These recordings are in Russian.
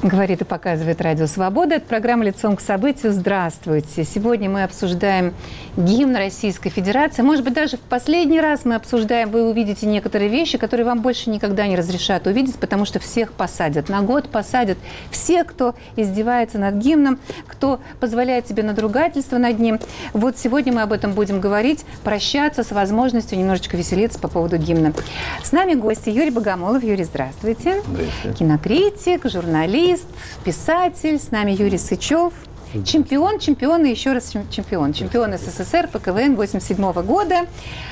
Говорит и показывает Радио Свобода. Это программа «Лицом к событию». Здравствуйте. Сегодня мы обсуждаем гимн Российской Федерации. Может быть, даже в последний раз мы обсуждаем, вы увидите некоторые вещи, которые вам больше никогда не разрешат увидеть, потому что всех посадят. На год посадят всех, кто издевается над гимном, кто позволяет себе надругательство над ним. Вот сегодня мы об этом будем говорить, прощаться с возможностью немножечко веселиться по поводу гимна. С нами гости Юрий Богомолов. Юрий, здравствуйте. Здравствуйте. Кинокритик, журналист, писатель. С нами Юрий Сычев. Чемпион и еще раз чемпион. Чемпион СССР по КВН 1987 года.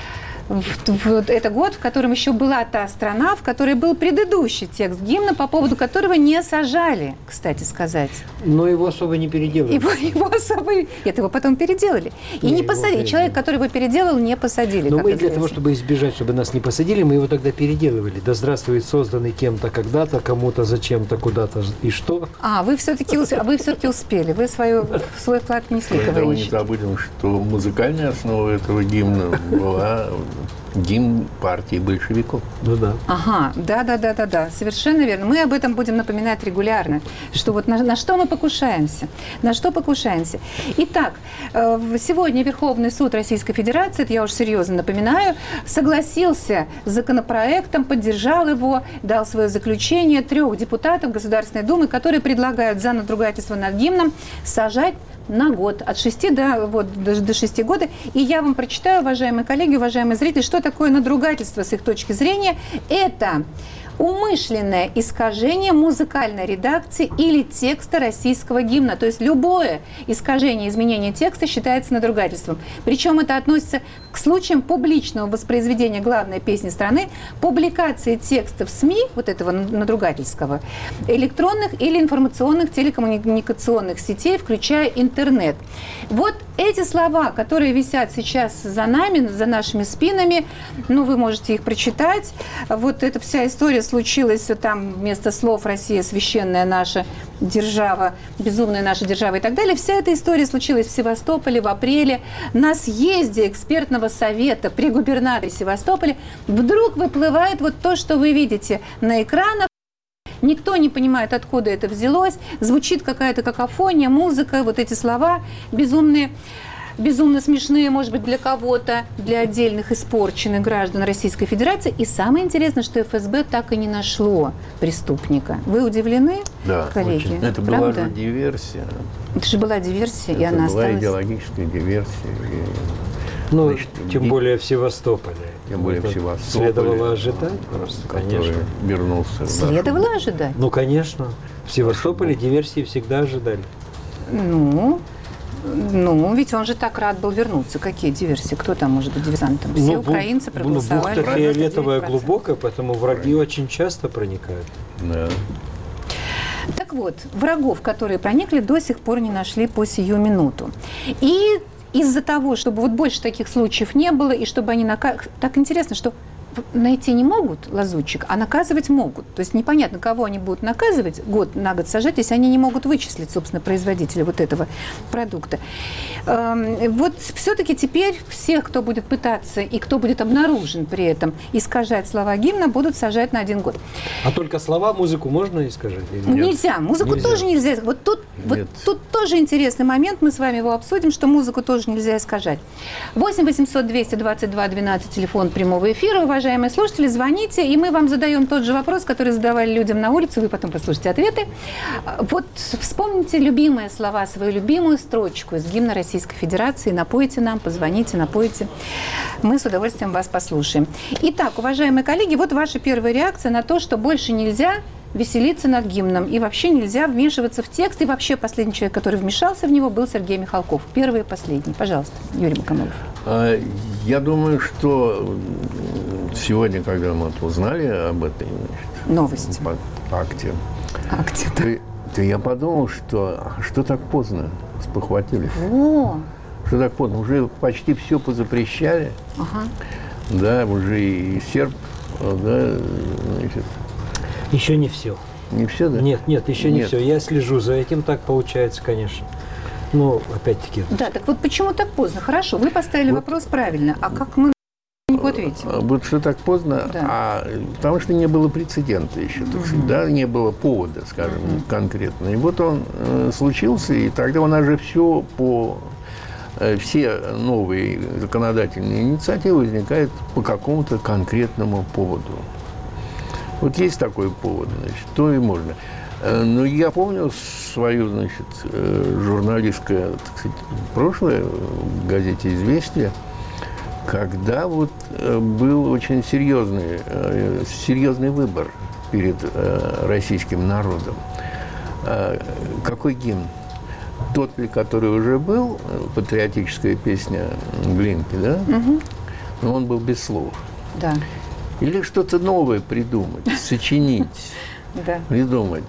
Это год, в котором еще была та страна, в которой был предыдущий текст гимна, по поводу которого не сажали, кстати сказать. Но его особо не переделали. Его особо... Это его потом переделали. И не посадили. Человек, который его переделал, не посадили. Но мы для того, чтобы избежать, чтобы нас не посадили, мы его тогда переделывали. Да здравствует созданный кем-то когда-то, кому-то зачем-то, куда-то и что. Вы все-таки успели. Вы свой вклад внесли. Поэтому не забудем, что музыкальная основа этого гимна была гимн партии большевиков. Ну да. Ага, да, совершенно верно. Мы об этом будем напоминать регулярно, что вот на что мы покушаемся. На что покушаемся. Итак, сегодня Верховный суд Российской Федерации, это я уж серьезно напоминаю, согласился с законопроектом, поддержал его, дал свое заключение 3 депутатов Государственной Думы, которые предлагают за надругательство над гимном сажать на год, от 6 до 6 года. И я вам прочитаю, уважаемые коллеги, уважаемые зрители, что такое надругательство с их точки зрения. Это умышленное искажение музыкальной редакции или текста российского гимна. То есть любое искажение, изменение текста считается надругательством. Причем это относится к случаям публичного воспроизведения главной песни страны, публикации текста в СМИ, вот этого надругательского, электронных или информационных телекоммуникационных сетей, включая интернет. Вот эти слова, которые висят сейчас за нами, за нашими спинами, вы можете их прочитать. Вот эта вся история случилась, там вместо слов «Россия, священная наша держава», «безумная наша держава» и так далее. Вся эта история случилась в Севастополе в апреле. На съезде экспертного совета при губернаторе Севастополя вдруг выплывает вот то, что вы видите на экранах. Никто не понимает, откуда это взялось. Звучит какая-то какофония, музыка, вот эти слова безумные. Безумно смешные, может быть, для кого-то, для отдельных испорченных граждан Российской Федерации. И самое интересное, что ФСБ так и не нашло преступника. Вы удивлены, да, коллеги? Очень. Это была же диверсия. Это же была диверсия, и она осталась. Это была идеологическая диверсия. Тем более в Севастополе. Тем более в Севастополе. Следовало ожидать просто, конечно. Вернулся. Следовало ожидать? Конечно. В Севастополе диверсии всегда ожидали. Ведь он же так рад был вернуться. Какие диверсии? Кто там может быть диверсантом? Все украинцы проголосовали. Бухта фиолетовая глубокая, поэтому враги очень часто проникают. Да. Так вот, врагов, которые проникли, до сих пор не нашли по сию минуту. И из-за того, чтобы вот больше таких случаев не было, и чтобы они так интересно, что найти не могут лазутчик, а наказывать могут. То есть непонятно, кого они будут наказывать, год на год сажать, если они не могут вычислить, собственно, производителя вот этого продукта. Вот все-таки теперь всех, кто будет пытаться и кто будет обнаружен при этом искажать слова гимна, будут сажать на 1 год. А только слова, музыку можно искажать? Нельзя. Музыку тоже нельзя. Вот тут тоже интересный момент, мы с вами его обсудим, что музыку тоже нельзя искажать. 8 800 222 12, телефон прямого эфира. Уважаемые слушатели, звоните, и мы вам задаем тот же вопрос, который задавали людям на улице, вы потом послушайте ответы. Вот вспомните любимые слова, свою любимую строчку из гимна Российской Федерации, напойте нам, позвоните, напойте. Мы с удовольствием вас послушаем. Итак, уважаемые коллеги, вот ваша первая реакция на то, что больше нельзя веселиться над гимном, и вообще нельзя вмешиваться в текст, и вообще последний человек, который вмешался в него, был Сергей Михалков. Первый и последний. Пожалуйста, Юрий Богомолов. Я думаю, что сегодня, когда мы узнали об этой новости, акте, да. то я подумал, что так поздно спохватились. Что так поздно? Уже почти все позапрещали. Да, уже и серб, да, значит. Еще не все. Не все, да? Нет, еще не все. Я слежу за этим, так получается, конечно. Опять-таки. Да, так вот почему так поздно? Хорошо, вы поставили вопрос правильно. А как мы Вот видите. Вот что так поздно, Да. Потому что не было прецедента еще, так сказать, да, не было повода, скажем, конкретно. И вот он случился, и тогда у нас же все новые законодательные инициативы возникают по какому-то конкретному поводу. Вот есть такой повод, значит, то и можно. Но я помню свое, значит, журналистское, так сказать, прошлое в газете «Известия», когда вот был очень серьезный выбор перед российским народом. Какой гимн? Тот ли, который уже был, патриотическая песня Глинки, да? Но он был без слов. Да. Или что-то новое придумать, сочинить, придумать.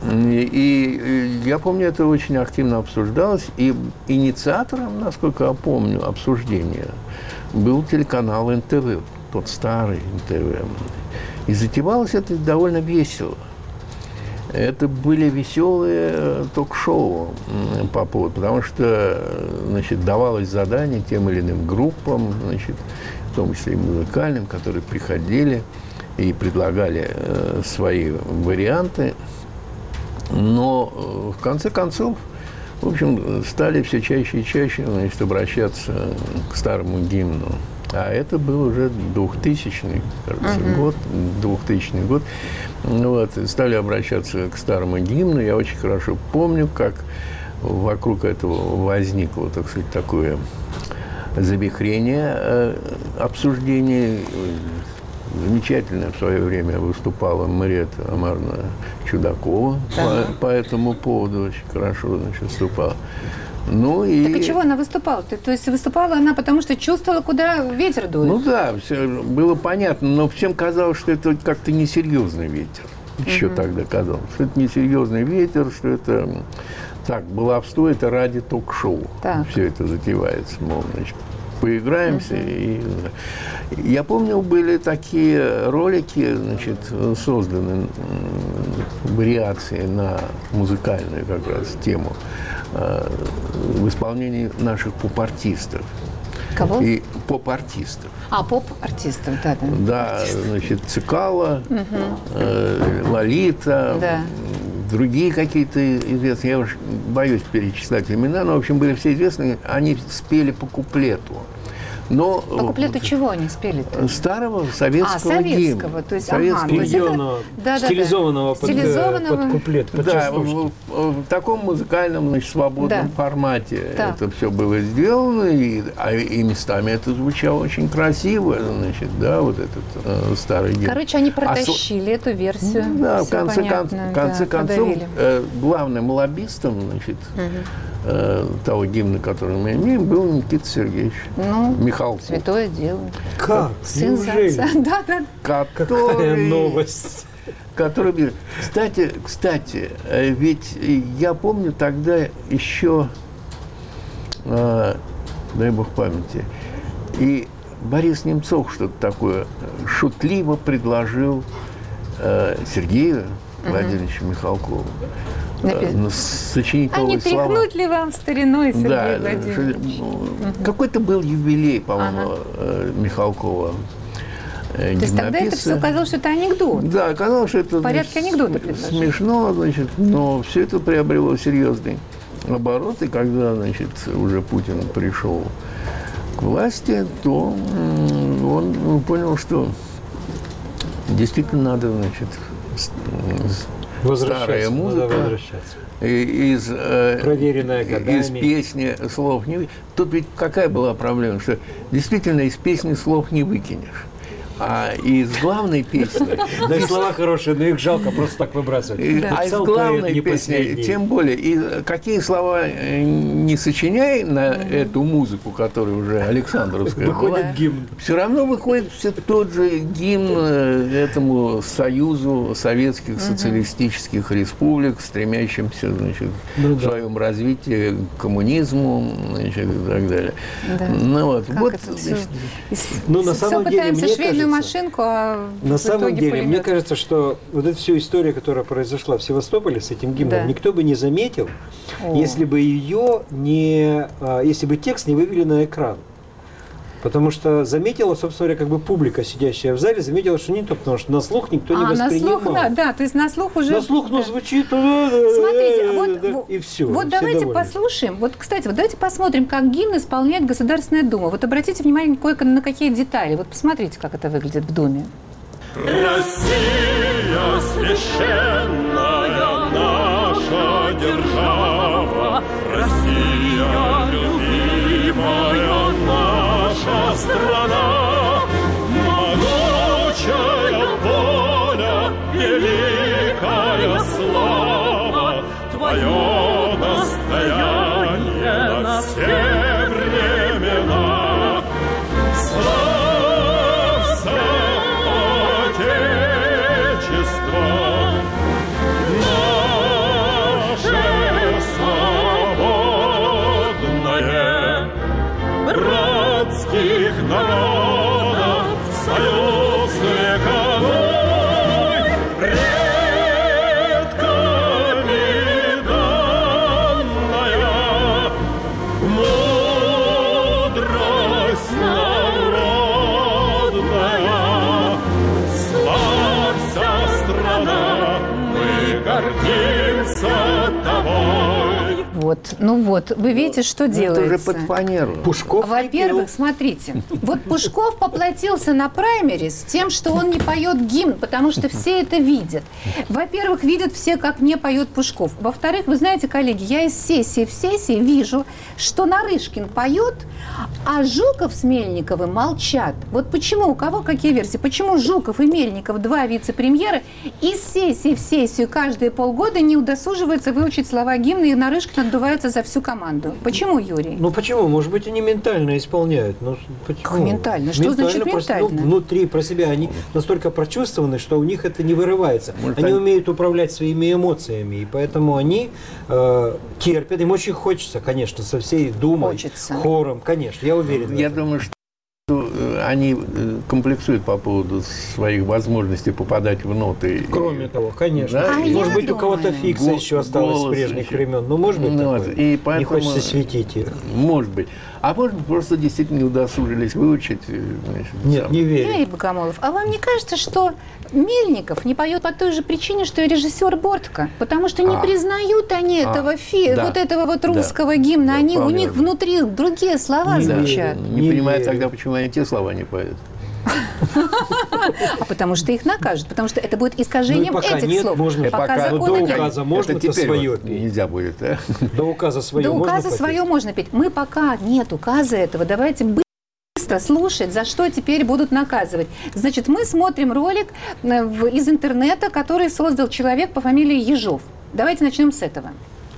И я помню, это очень активно обсуждалось. И инициатором, насколько я помню, обсуждения был телеканал НТВ, тот старый НТВ. И затевалось это довольно весело. Это были веселые ток-шоу по поводу, потому что, значит, давалось задание тем или иным группам, значит, в том числе и музыкальным, которые приходили и предлагали свои варианты. Но в конце концов, в общем, стали все чаще и чаще, значит, обращаться к старому гимну. А это был уже 2000-й, кажется, год, 2000 год. Вот, стали обращаться к старому гимну. Я очень хорошо помню, как вокруг этого возникло, так сказать, такое завихрение обсуждений. Замечательно в свое время выступала Мариэтта Амаровна Чудакова по этому поводу, очень хорошо, значит, выступала. Ну, и... Так и чего она выступала? То есть выступала она потому, что чувствовала, куда ветер дует? Ну да, все было понятно, но всем казалось, что это как-то несерьезный ветер. Еще тогда казалось, что это несерьезный ветер, что это так, баловство, это ради ток-шоу. Все это затевается, мол, значит, поиграемся. И я помню, были такие ролики, значит, созданы, вариации на музыкальную как раз тему в исполнении наших поп-артистов. Кого? И поп-артистов. Поп-артистов, да. Да, значит, Цикало, Лолита, другие какие-то известные, я уж боюсь перечислять имена, но, в общем, были все известные, они спели по куплету. Но, по куплету чего они спели-то? Старого советского гимна. То есть, стилизованного под куплет, под в таком музыкальном, значит, свободном формате это все было сделано, и местами это звучало очень красиво, значит, да, вот этот старый гимн. Короче, они протащили эту версию. Да, в конце концов, главным лоббистом, значит, того гимна, который мы имеем, был Никита Сергеевич Михалков. Святое дело. Как? Сын отца. Да. Какая новость. Который... Кстати, ведь я помню тогда еще, дай бог памяти, и Борис Немцов что-то такое шутливо предложил Сергею Владимировичу Михалкову. Сочинить новые слова. А не тряхнуть ли вам стариной, Сергей Владимирович? Какой-то был юбилей, по-моему, Михалкова. То есть тогда это все казалось, что это анекдот? Да, казалось, что это в порядке анекдота смешно, значит, но все это приобрело серьезный оборот. И когда, значит, уже Путин пришел к власти, то он понял, что действительно надо, значит, старая музыка проверенная годами. Из песни слов не... Тут ведь какая была проблема, что действительно из песни слов не выкинешь. А из главной песни... Да и слова хорошие, но их жалко просто так выбрасывать. А из главной песни, тем более, и какие слова не сочиняй на эту музыку, которая уже Александровская была, выходит гимн. Все равно выходит все тот же гимн этому союзу советских социалистических республик, стремящимся, значит, в своем развитии к коммунизму, значит, и так далее. Ну вот, на самом деле, мне кажется, машинку, на самом деле, мне кажется, что вот эта вся история, которая произошла в Севастополе с этим гимном, никто бы не заметил, если бы текст не вывели на экран. Потому что заметила, собственно говоря, как бы публика, сидящая в зале, заметила, что не то, потому что на слух никто не воспринимал. На слух, да, то есть на слух уже... На слух, ну, звучит... Смотрите, и все. Вот давайте послушаем. Вот, кстати, вот давайте посмотрим, как гимн исполняет Государственная Дума. Вот обратите внимание на какие детали. Вот посмотрите, как это выглядит в Думе. Россия священная наша держава, Россия любимая наша страна, могучая воля, великая слава, твое достояние на все времена. Славься, Отечество, наше свободное, братских народов союз вековой, предками данная, мудрость народная. Славься, страна, мы гордимся тобой. Вот, ну вот, вы видите, что делается. Это уже под фанеру. Пушков Во-первых, смотрите, вот Пушков поплатился на праймерис тем, что он не поет гимн, потому что все это видят. Во-первых, видят все, как не поет Пушков. Во-вторых, вы знаете, коллеги, я из сессии в сессии вижу, что Нарышкин поет, а Жуков с Мельниковым молчат. Вот почему, у кого какие версии? Почему Жуков и Мельников, два вице-премьера, из сессии в сессию каждые полгода не удосуживаются выучить слова гимна, и Нарышкин отдувается за всю команду? Почему, Юрий? Ну почему? Может быть, они ментально исполняют. Ну, почему? Как ментально? Что значит ментально? Ну, внутри про себя они настолько прочувствованы, что у них это не вырывается. Может, они умеют управлять своими эмоциями, и поэтому они терпят. Им очень хочется, конечно, со всей Думой, хором, конечно, я уверен. Я думаю, что они комплексуют по поводу своих возможностей попадать в ноты. Кроме того, конечно. Да? Может быть, у кого-то фикса еще осталось с прежних еще. времен. Ну, может быть, Ну, такое. и поэтому, не хочется светить их. Может быть. А может быть, просто действительно не удосужились выучить. Значит, Нет, не верю. Юрий Богомолов, а вам не кажется, что Мельников не поет по той же причине, что и режиссер Бортко? Потому что не признают они этого вот этого вот русского гимна. Да, они, у них внутри другие слова звучат. Не понимаю тогда, почему они те слова не поют. А потому что их накажут, потому что это будет искажением этих слов. Пока до указа можно-то свое петь. Нельзя будет, да? До указа свое до можно указа свое можно петь. Мы пока нет указа этого, давайте быстро слушать, за что теперь будут наказывать. Значит, мы смотрим ролик из интернета, который создал человек по фамилии Ежов. Давайте начнем с этого.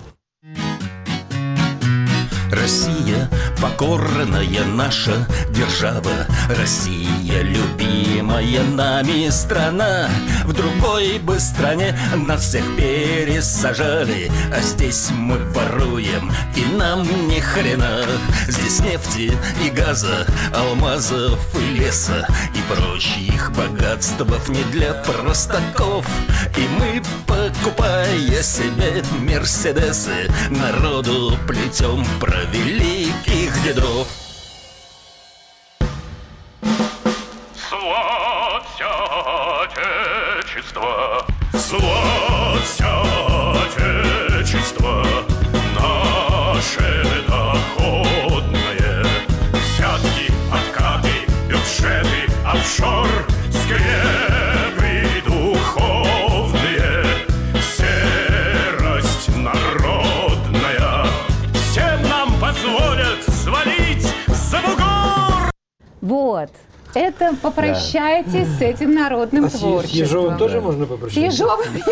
Россия, покорная наша держава, Россия, любимая нами страна. В другой бы стране нас всех пересажали, а здесь мы воруем, и нам ни хрена. Здесь нефти и газа, алмазов и леса, и прочих богатств не для простаков. И мы, покупая себе мерседесы, народу плетем про великих дедов. Славься, Отечество! Славься, Отечество! Наше доходное! Взятки, откаты, бюджеты, офшор, скрепы духовные, серость народная. Всем нам позволят свалить за бугор! Вот. Это попрощайтесь с этим народным творчеством. С Ежовым тоже можно попрощаться?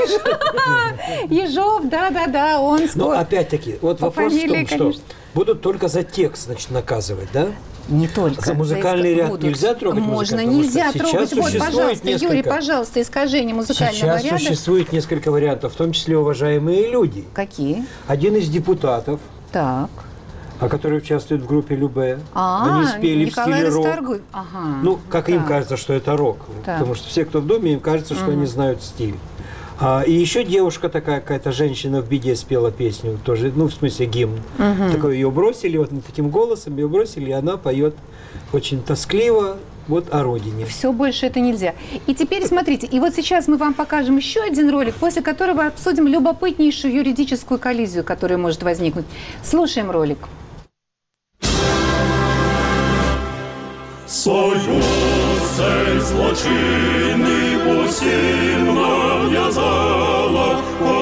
Ежов, да, он скоро. Но опять-таки, вот вопрос в том, что будут только за текст, значит, наказывать, да? Не только. За музыкальный ряд нельзя трогать? Можно, нельзя трогать. Вот, пожалуйста, Юрий, пожалуйста, искажение музыкального ряда. Сейчас существует несколько вариантов, в том числе уважаемые люди. Какие? Один из депутатов, так, которые участвуют в группе Любэ. Они спели Николай в стиле рок. Ага, ну, как им кажется, что это рок. Так. Потому что все, кто в доме, им кажется, что они знают стиль. И еще девушка такая, какая-то женщина в беде спела песню, тоже, ну, в смысле гимн. Такой ее бросили, вот таким голосом ее бросили, и она поет очень тоскливо, вот о родине. Все, больше это нельзя. И теперь смотрите, и вот сейчас мы вам покажем еще один ролик, после которого обсудим любопытнейшую юридическую коллизию, которая может возникнуть. Слушаем ролик. Союз цей злочинний усім нав'язала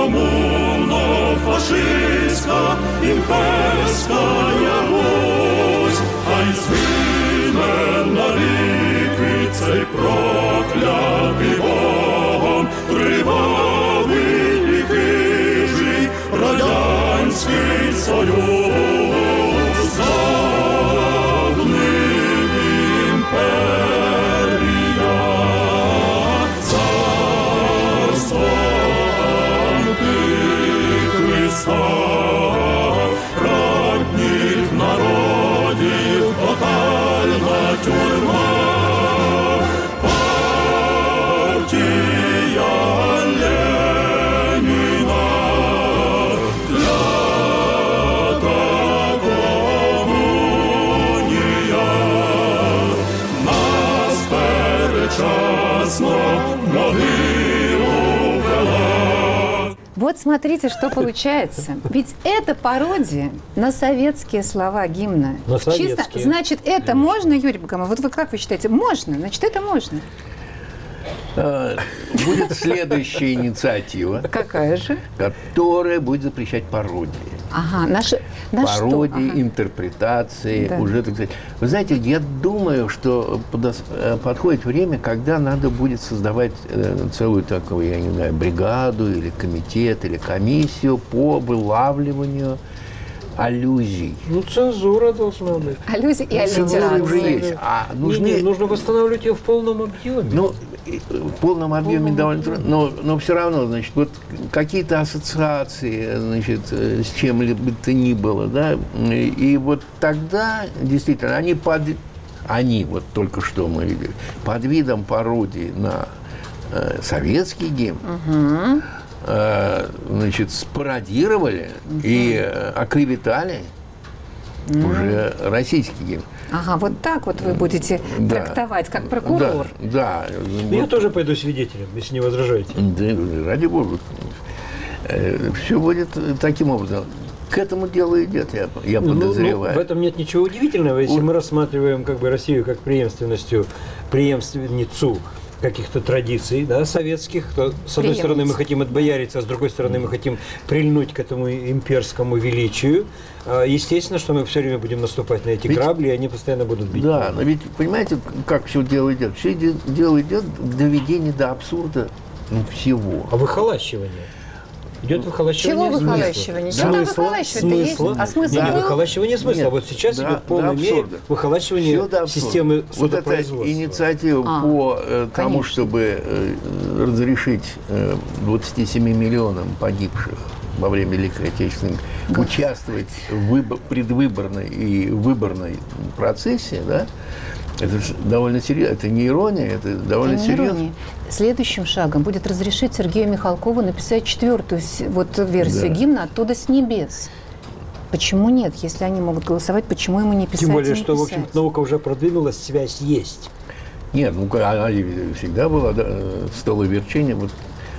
комуно-фашистська імперська Русь, хай згине навіки цей проклятий Богом кривавий і хижий Радянський Союз. Радних народів тотальна тюрма, партія Леніна, клята комунія, нас передчасно могилу вела. Вот смотрите, что получается. Ведь это пародия на советские слова гимна. На советские. Чисто, значит, это можно, Юрий Богомолов? Вот вы как вы считаете? Можно? Значит, это можно. Будет следующая инициатива. Какая же? Которая будет запрещать пародии. Ага, на пародии, ага. интерпретации, да. уже, так сказать. Вы знаете, я думаю, что подходит время, когда надо будет создавать целую такую, я не знаю, бригаду или комитет, или комиссию по вылавливанию аллюзий. Ну, цензура должна быть. Аллюзии и Цензура уже есть. Нужно восстанавливать ее в полном объеме. Ну, в полном объеме довольно трудно, но все равно, значит, вот какие-то ассоциации, значит, с чем-либо то ни было, да, и вот тогда, действительно, они вот только что мы видели, под видом пародии на советский гимн, значит, спародировали и оклеветали уже российский гимн. Ага, вот так вот вы будете трактовать, как прокурор. Да. Я вот. тоже пойду свидетелем, если не возражаете. Да, ради бога. Все будет таким образом. К этому делу идет, я подозреваю. В этом нет ничего удивительного, если мы рассматриваем как бы Россию как преемственницу каких-то традиций, да, советских. То, с одной стороны, мы хотим отбояриться, а с другой стороны, мы хотим прильнуть к этому имперскому величию. Естественно, что мы все время будем наступать на эти грабли, и они постоянно будут бить. Да, но ведь, понимаете, как все дело идет? Все дело идет к доведению до абсурда всего. А выхолащивание? Идет выхолащивание смысла. Чего выхолащивание? Сюда выхолащивать-то есть? А смысл Нет, был? выхолащивание смысла. Нет, Вот сейчас идет в полной мере выхолащивание системы судопроизводства. Вот эта инициатива по тому, чтобы разрешить 27 миллионам погибших во время Великой Отечественной участвовать в предвыборной и выборной процессе, да, это довольно серьезно. Это не ирония, это довольно серьезно. Следующим шагом будет разрешить Сергею Михалкову написать 4-ю версию гимна «Оттуда с небес». Почему нет? Если они могут голосовать, почему ему не писать? Тем более, что, в общем-то, наука уже продвинулась, связь есть. Нет, ну она всегда была, да, столоверчение. Вот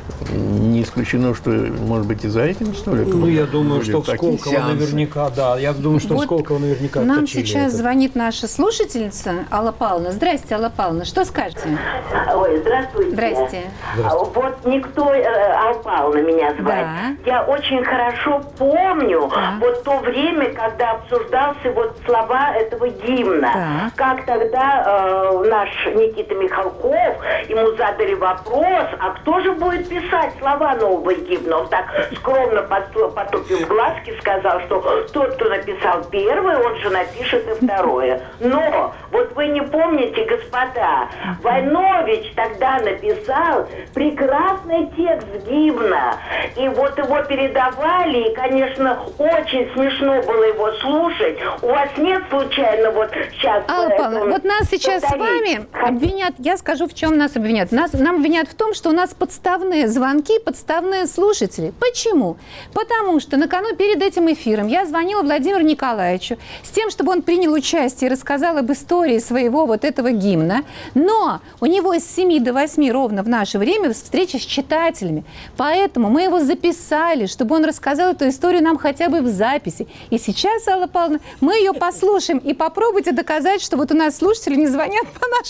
не исключено, что, может быть, и за этим столиком. Ну, я думаю, что в Сколково наверняка, да. Я думаю, что в Сколково наверняка нам точили сейчас это. звонит наша слушательница Алла Павловна. Здрасте, Алла Павловна. Что скажете? Ой, здравствуйте. Здрасте. Вот никто, Алла Павловна меня звать. Да. Я очень хорошо помню вот то время, когда обсуждался вот слова этого гимна. Как тогда наш Никита Михалков, ему задали вопрос, а кто же будет писать слова нового гимна? Он так скромно потупив глазки, сказал, что тот, кто написал первое, он же напишет и второе. Но вот вы не помните, господа, Войнович тогда написал прекрасный текст гимна. И вот его передавали, и, конечно, очень смешно было его слушать. У вас нет случайно вот сейчас... Алла Павловна, вот нас сейчас с вами обвинят, я скажу, в чем нас обвинят. Нам обвинят в том, что у нас подставные звонки подставные слушатели. Почему? Потому что перед этим эфиром я звонила Владимиру Николаевичу с тем, чтобы он принял участие и рассказал об истории своего вот этого гимна. Но у него с 7 до 8 ровно в наше время встреча с читателями. Поэтому мы его записали, чтобы он рассказал эту историю нам хотя бы в записи. И сейчас, Алла Павловна, мы ее послушаем и попробуйте доказать, что вот у нас слушатели не звонят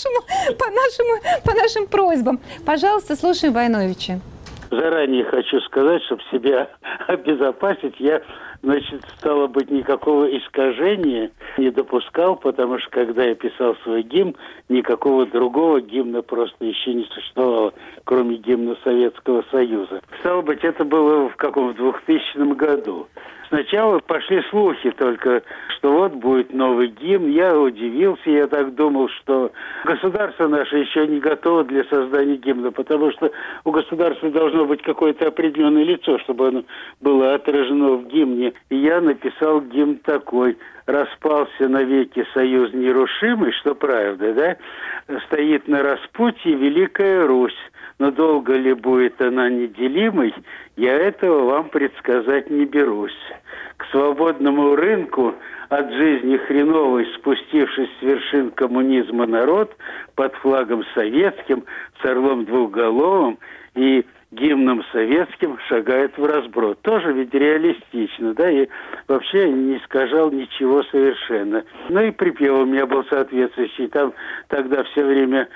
по нашим просьбам. Пожалуйста, слушаем Войновича. Заранее хочу сказать, чтобы себя обезопасить, я, стало быть, никакого искажения не допускал, потому что, когда я писал свой гимн, никакого другого гимна просто еще не существовало, кроме гимна Советского Союза. Стало быть, это было в 2000 году. Сначала пошли слухи только, что вот будет новый гимн. Я удивился, я так думал, что государство наше еще не готово для создания гимна, потому что у государства должно быть какое-то определенное лицо, чтобы оно было отражено в гимне. И я написал гимн такой: «Распался навеки союз нерушимый», что правда, да? «Стоит на распутье Великая Русь, но долго ли будет она неделимой, я этого вам предсказать не берусь. К свободному рынку от жизни хреновой, спустившись с вершин коммунизма народ, под флагом советским, с орлом двухголовым и гимном советским шагает в разброд». Тоже ведь реалистично, да, и вообще не искажал ничего совершенно. Ну и припев у меня был соответствующий. Там тогда все время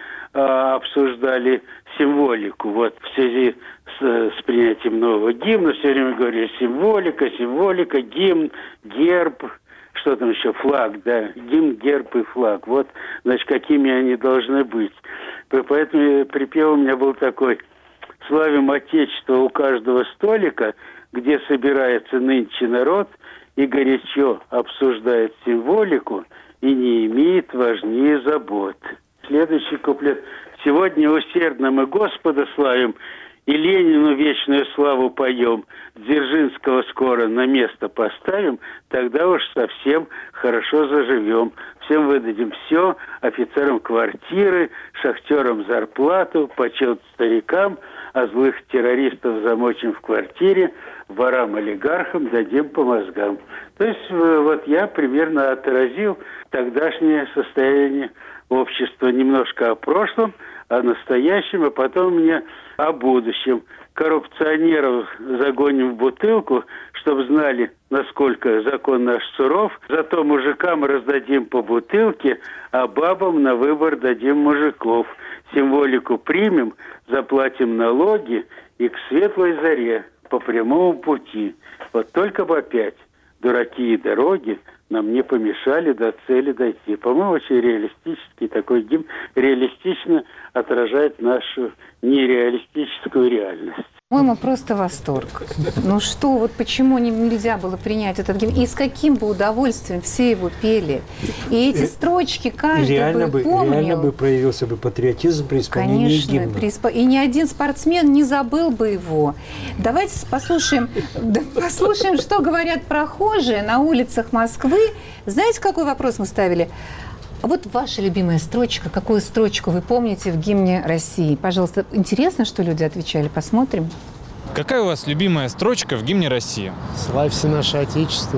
обсуждали символику. Вот в связи с принятием нового гимна все время говорили символика, гимн, герб, что там еще, флаг, да, гимн, герб и флаг. Вот, какими они должны быть. Поэтому припев у меня был такой: «Славим Отечество у каждого столика, где собирается нынче народ и горячо обсуждает символику и не имеет важнее забот». Следующий куплет: «Сегодня усердно мы Господа славим и Ленину вечную славу поем. Дзержинского скоро на место поставим, тогда уж совсем хорошо заживем. Всем выдадим все, офицерам квартиры, шахтерам зарплату, почет старикам, а злых террористов замочим в квартире, ворам-олигархам дадим по мозгам». То есть вот я примерно отразил тогдашнее состояние общества, немножко о прошлом, о настоящем, а потом мне о будущем. Коррупционеров загоним в бутылку, чтобы знали, насколько закон наш суров. Зато мужикам раздадим по бутылке, а бабам на выбор дадим мужиков. Символику примем, заплатим налоги и к светлой заре по прямому пути. Вот только бы опять дураки и дороги нам не помешали до цели дойти. По-моему, очень реалистический такой гимн, реалистично отражает нашу нереалистическую реальность. По-моему, просто восторг. Ну что, вот почему нельзя было принять этот гимн? И с каким бы удовольствием все его пели. И эти строчки каждый бы помнил. Реально бы проявился бы патриотизм при исполнении гимна. Конечно, и ни один спортсмен не забыл бы его. Давайте послушаем, что говорят прохожие на улицах Москвы. Знаете, какой вопрос мы ставили? Вот ваша любимая строчка. Какую строчку вы помните в гимне России? Пожалуйста, интересно, что люди отвечали. Посмотрим. Какая у вас любимая строчка в гимне России? «Славься наше Отечество».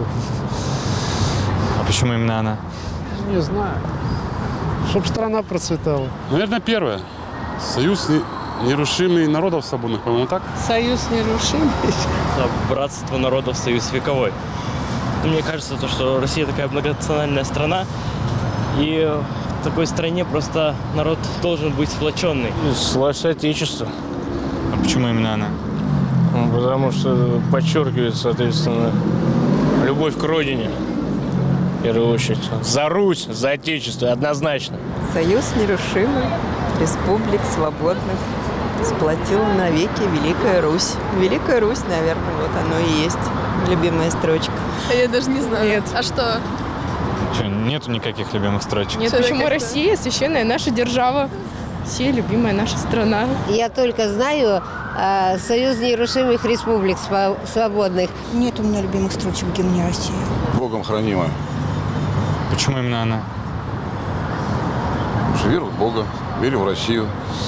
А почему именно она? Не знаю. Чтоб страна процветала. Наверное, первое. Союз нерушимый народов свободных, по-моему, так? Союз нерушимый? Братство народов, союз вековой. Мне кажется, что Россия такая многонациональная страна, и в такой стране просто народ должен быть сплоченный. «Славься Отечество». А почему именно она? Потому что подчеркивает, соответственно, любовь к родине, в первую очередь. За Русь, за Отечество, однозначно. Союз нерушимый, республик свободных сплотила навеки Великая Русь. Великая Русь, наверное, вот оно и есть любимая строчка. Я даже не знаю. Нет. А что? Что, нету никаких любимых строчек? Нет, почему Россия, священная наша держава? Россия, любимая наша страна. Я только знаю Союз нерушимых республик свободных. Нет у меня любимых строчек в гимне России. Богом хранимая. Почему именно она? что веру в Бога, верю в Россию.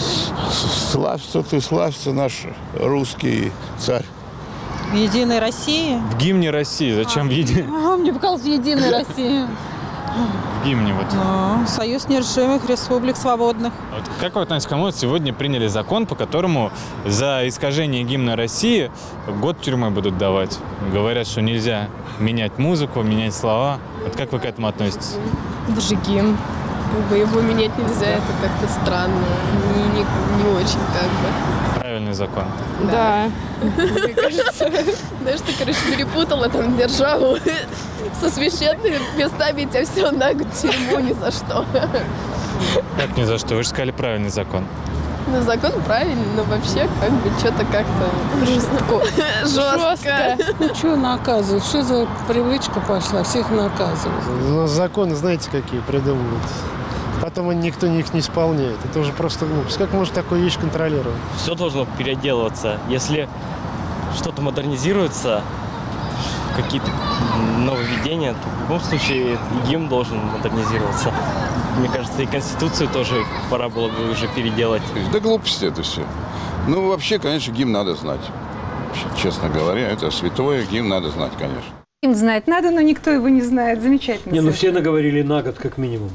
Славься наш русский царь. В «Единой России»? В гимне России. Зачем в Единой? Мне показалось, в «Единой России». В гимне вот. Союз нерушимых республик свободных. Вот как вы относитесь к тому, что сегодня приняли закон, по которому за искажение гимна России год тюрьмы будут давать? Говорят, что нельзя менять музыку, менять слова. Вот как вы к этому относитесь? Это же гимн. Как бы его менять нельзя, это как-то странно. Не очень как бы. Правильный закон. Да. Мне кажется, знаешь, ты, короче, перепутала там державу со священными местами, и тебя все на год в тюрьму ни за что. Как ни за что? Вы же сказали правильный закон. Ну, закон правильный, но вообще как бы что-то как-то жестко. Ну, что наказывать? Что за привычка пошла? Всех наказывать. Но законы, знаете, какие придумывают. Потом никто их не исполняет. Это уже просто глупость. Как можно такую вещь контролировать? Все должно переделываться. Если что-то модернизируется, какие-то нововведения, то в любом случае и гимн должен модернизироваться. Мне кажется, и Конституцию тоже пора было бы уже переделать. Да глупости это все. Ну, вообще, конечно, гимн надо знать. Честно говоря, это святое, гимн надо знать, конечно. Гимн знать надо, но никто его не знает. Замечательно. Не, ну все наговорили на год как минимум.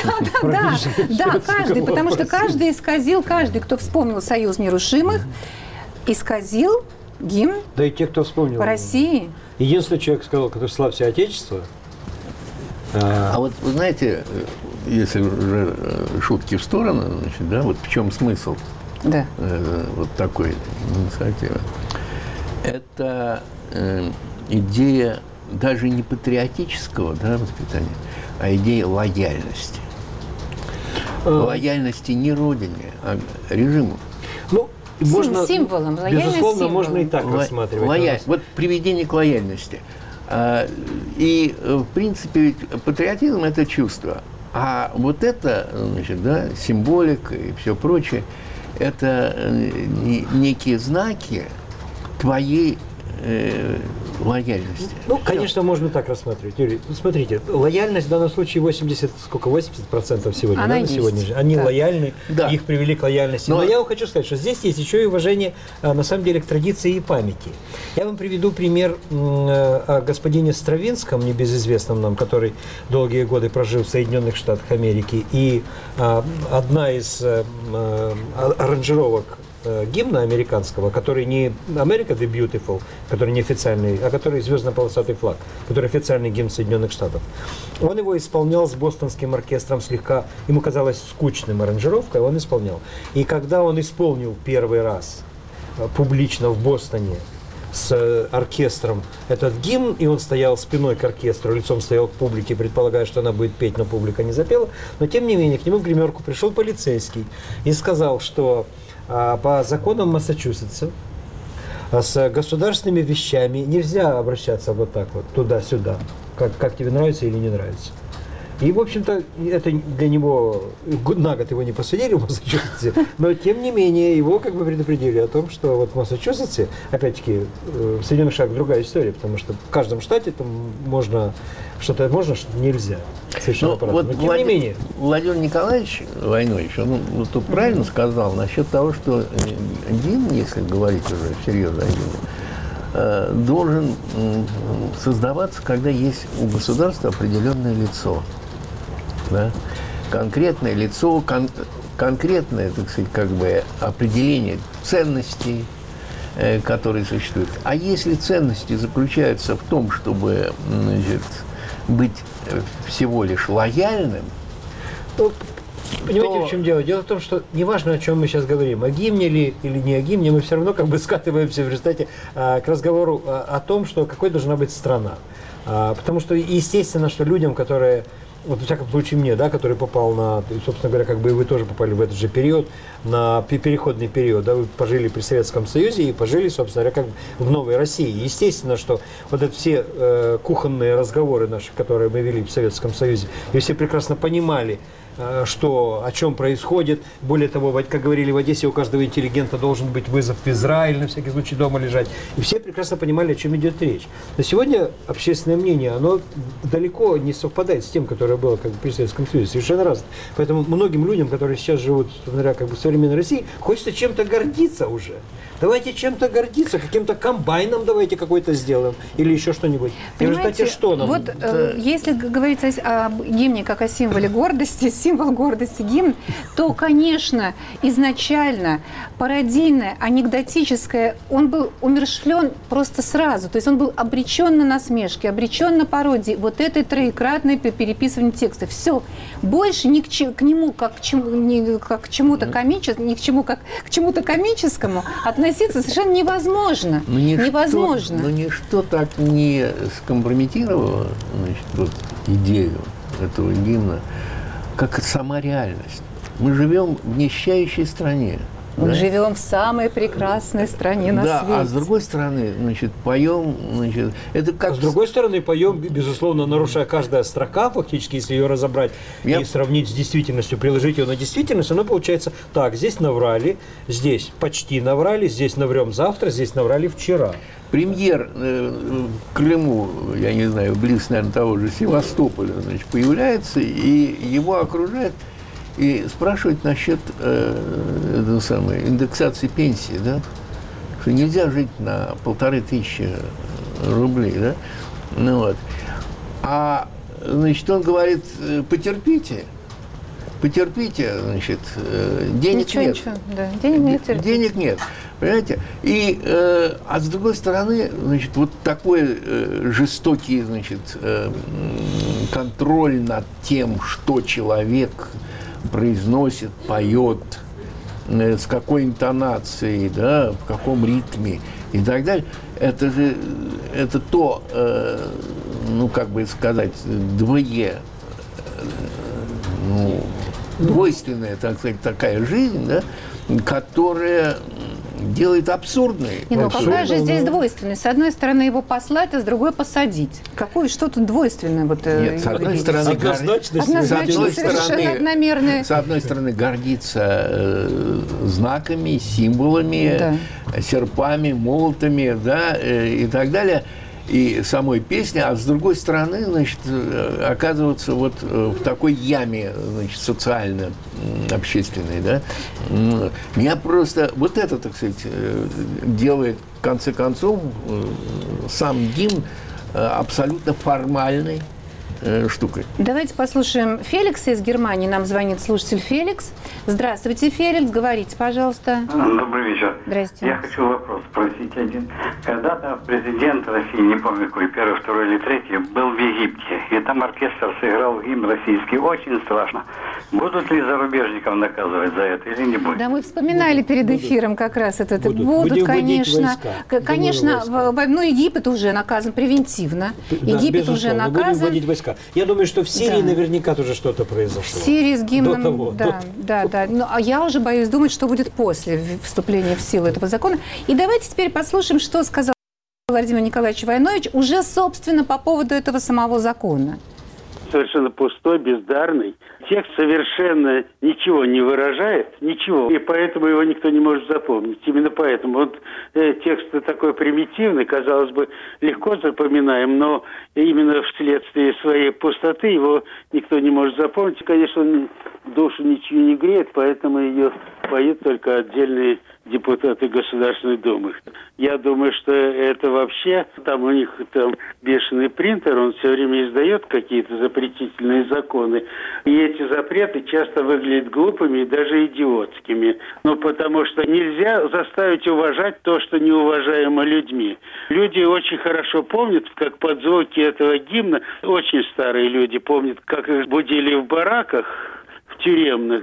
Да, каждый, потому что каждый исказил, каждый, кто вспомнил «Союз нерушимых», исказил гимн да и те, кто вспомнил. По России. Единственный человек сказал, который «Славься Отечество». А вот вы знаете, если уже шутки в сторону, значит, да, вот в чем смысл вот такой инициативы? Это идея даже не патриотического воспитания, а идея лояльности. Лояльности не родине, а режиму. Ну, можно, символом, безусловно, можно и так рассматривать. Вот приведение к лояльности. И, в принципе, ведь патриотизм – это чувство. А вот это, значит, да, символика и все прочее, это некие знаки твоей лояльности. Ну, конечно, можно так рассматривать. Юрий, ну, смотрите, лояльность в данном случае 80% сегодня, на сегодня же. Они лояльны, их привели к лояльности. Но я вам хочу сказать, что здесь есть еще и уважение, на самом деле, к традиции и памяти. Я вам приведу пример о господине Стравинском, небезызвестном нам, который долгие годы прожил в Соединенных Штатах Америки. И одна из аранжировок гимна американского, который не America the Beautiful, который не официальный, а который звездно-полосатый флаг, который официальный гимн Соединенных Штатов. Он его исполнял с бостонским оркестром слегка, ему казалось скучным аранжировкой, он исполнял. И когда он исполнил первый раз публично в Бостоне с оркестром этот гимн, и он стоял спиной к оркестру, лицом стоял к публике, предполагая, что она будет петь, но публика не запела, но тем не менее к нему в гримерку пришел полицейский и сказал, что по законам Массачусетса с государственными вещами нельзя обращаться вот так вот, туда-сюда, как тебе нравится или не нравится. И, в общем-то, это для него, на год его не посадили в Массачусетсе, но, тем не менее, его как бы предупредили о том, что вот в Массачусетсе, опять-таки, в Соединенных Штатах другая история, потому что в каждом штате там можно, что-то нельзя. Совершенно вот но, тем не менее. Владимир Николаевич Войнович, он тут правильно сказал насчет того, что гимн, если говорить уже серьезно о гимне, должен создаваться, когда есть у государства определенное лицо. Да? Конкретное лицо, конкретное, так сказать, как бы определение ценностей, которые существуют. А если ценности заключаются в том, чтобы, значит, быть всего лишь лояльным, понимаете, в чем дело? Дело в том, что неважно, о чем мы сейчас говорим, о гимне или не о гимне, мы все равно как бы скатываемся в результате к разговору о том, что какой должна быть страна. Потому что естественно, что людям, которые, вот во всяком случае мне, да, который попал на, собственно говоря, как бы и вы тоже попали в этот же период, на переходный период, да, вы пожили при Советском Союзе и пожили, собственно говоря, как в новой России. Естественно, что вот это все кухонные разговоры наши, которые мы вели в Советском Союзе, и все прекрасно понимали, что, о чем происходит. Более того, как говорили в Одессе, у каждого интеллигента должен быть вызов в Израиль, на всякий случай дома лежать. И все прекрасно понимали, о чем идет речь. Но сегодня общественное мнение, оно далеко не совпадает с тем, которое было как бы при Советском Союзе, совершенно разное. Поэтому многим людям, которые сейчас живут, смотря как бы в современной России, хочется чем-то гордиться уже. Давайте чем-то гордиться, каким-то комбайном давайте какой-то сделаем или еще что-нибудь. И в результате что нам? Вот если говорить о гимне как о символе гордости, символ гордости гимн, то, конечно, изначально пародийное, анекдотическое, он был умерщвлен просто сразу. То есть он был обречен на насмешки, обречен на пародии вот этой троекратной переписывания текста. Все. Больше ни к нему, как к чему-то комическому, ни к чему, как к чему-то комическому относиться совершенно невозможно. Невозможно. Но ничто так не скомпрометировало, значит, вот идею этого гимна, как сама реальность. Мы живем в нищающей стране. Мы живем в самой прекрасной стране на свете. А с другой стороны, значит, поем, значит, это как... С другой стороны, поем, безусловно, нарушая каждая строка, фактически, если ее разобрать и сравнить с действительностью, приложить ее на действительность, оно получается так, здесь наврали, здесь почти наврали, здесь наврем завтра, здесь наврали вчера. Премьер в Крыму, я не знаю, близ, наверное, того же Севастополя, значит, появляется, и его окружает и спрашивать насчет индексации пенсии, да? Что нельзя жить на 1500 рублей, да? Ну, вот. А, значит, он говорит, потерпите, значит, денег ничего, нет. Ничего, да. Денег нет, понимаете? И, а с другой стороны, значит, вот такой жестокий, значит, контроль над тем, что человек произносит, поет, с какой интонацией, да, в каком ритме и так далее. Это же, это то, ну, как бы сказать, двойственная, так сказать, такая жизнь, да, которая делает абсурдной. Ну какая же здесь двойственность? С одной стороны его послать, а с другой посадить. Какое что-то двойственное? Вот, нет, с одной стороны, одномерное. С одной стороны гордиться знаками, символами, да, серпами, молотами, да, и так далее, и самой песни, а с другой стороны, значит, оказываться вот в такой яме, значит, социально-общественной, да. Меня просто вот это, так сказать, делает, в конце концов, сам гимн абсолютно формальной штукой. Давайте послушаем Феликса из Германии. Нам звонит слушатель Феликс. Здравствуйте, Феликс. Говорите, пожалуйста. Добрый вечер. Здрасте. Я хочу вопрос спросить один. Когда-то президент России, не помню какой, первый, второй или третий, был в Египте. И там оркестр сыграл гимн российский. Очень страшно. Будут ли зарубежников наказывать за это или не будут? Да, мы вспоминали перед эфиром как раз это. Будут, конечно. Конечно, ну, Египет уже наказан превентивно. Да, Египет уже наказан. Я думаю, что в Сирии наверняка тоже что-то произошло. В Сирии с гимном, до того, да. Ну, а я уже боюсь думать, что будет после вступления в силу этого закона. И давайте теперь послушаем, что сказал Владимир Николаевич Войнович уже, собственно, по поводу этого самого закона. Совершенно пустой, бездарный. Текст совершенно ничего не выражает, ничего. И поэтому его никто не может запомнить. Именно поэтому. Вот текст такой примитивный, казалось бы, легко запоминаем, но именно вследствие своей пустоты его никто не может запомнить. Конечно, он душу ничего не греет, поэтому ее поют только отдельные депутаты Государственной Думы. Я думаю, что это вообще, там у них там бешеный принтер, он все время издает какие-то запретительные законы. И эти запреты часто выглядят глупыми и даже идиотскими. Ну, потому что нельзя заставить уважать то, что неуважаемо людьми. Люди очень хорошо помнят, как под звуки этого гимна, очень старые люди помнят, как их будили в бараках, в тюремных.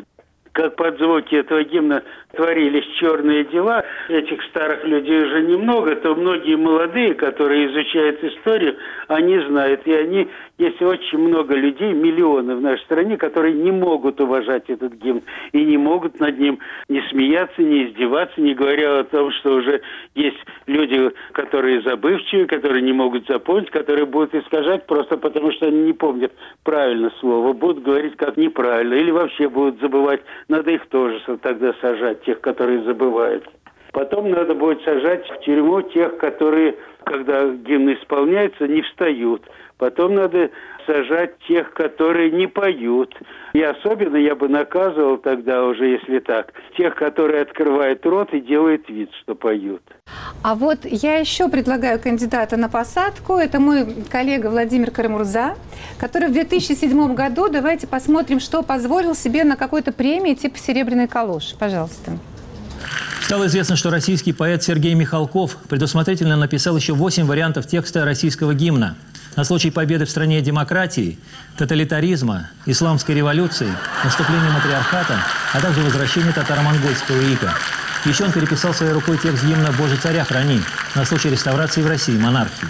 как под звуки этого гимна творились черные дела. Этих старых людей уже немного, то многие молодые, которые изучают историю, они знают. И они, есть очень много людей, миллионы в нашей стране, которые не могут уважать этот гимн и не могут над ним не смеяться, не издеваться, не говоря о том, что уже есть люди, которые забывчивые, которые не могут запомнить, которые будут искажать просто потому, что они не помнят правильно слово, будут говорить как неправильно или вообще будут забывать. Надо их тоже тогда сажать, тех, которые забывают. Потом надо будет сажать в тюрьму тех, которые, когда гимн исполняется, не встают. Потом надо сажать тех, которые не поют. И особенно я бы наказывал тогда уже, если так, тех, которые открывают рот и делают вид, что поют. А вот я еще предлагаю кандидата на посадку. Это мой коллега Владимир Карамурза, который в 2007 году, давайте посмотрим, что позволил себе на какой-то премии типа «Серебряный калош». Пожалуйста. Стало известно, что российский поэт Сергей Михалков предусмотрительно написал еще 8 вариантов текста российского гимна на случай победы в стране демократии, тоталитаризма, исламской революции, наступления матриархата, а также возвращения татаро-монгольского ига. Еще он переписал своей рукой текст гимна «Боже, царя храни» на случай реставрации в России монархии.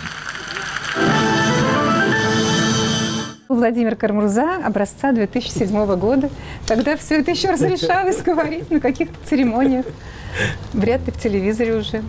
Владимир Карамурза, образца 2007 года. Тогда все это еще разрешалось говорить на каких-то церемониях. Вряд ли в телевизоре уже.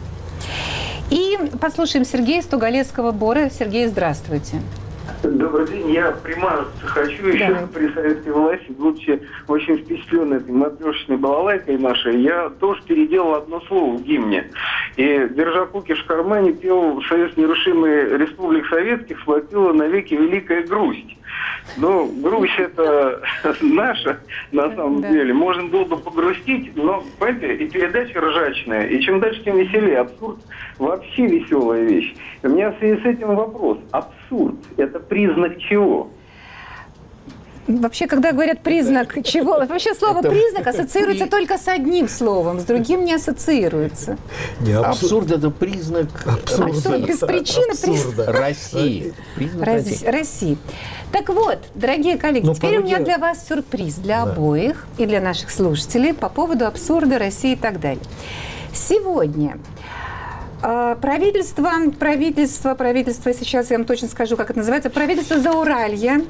И послушаем Сергея Стугалецкого Бора. Сергей, здравствуйте. Добрый день. Я примазаться хочу еще при советской власти, будучи очень впечатлен этой матрешечной балалайкой нашей, я тоже переделал одно слово в гимне. И, держа кукиш в кармане, пел «Союз нерушимый Республик Советских сплотила навеки великая грусть». Ну, грусть это наша, на самом деле. Можно было бы погрустить, но, понимаете, и передача ржачная. И чем дальше, тем веселее. Абсурд вообще веселая вещь. У меня в связи с этим вопрос. Абсурд – это признак чего? Вообще, когда говорят признак чего, вообще слово «признак» ассоциируется только с одним словом, с другим не ассоциируется. Абсурд – это признак абсурд без причины России. России. Так вот, дорогие коллеги, теперь у меня для вас сюрприз, для обоих и для наших слушателей по поводу абсурда России и так далее. Сегодня правительство, сейчас я вам точно скажу, как это называется, правительство Зауралья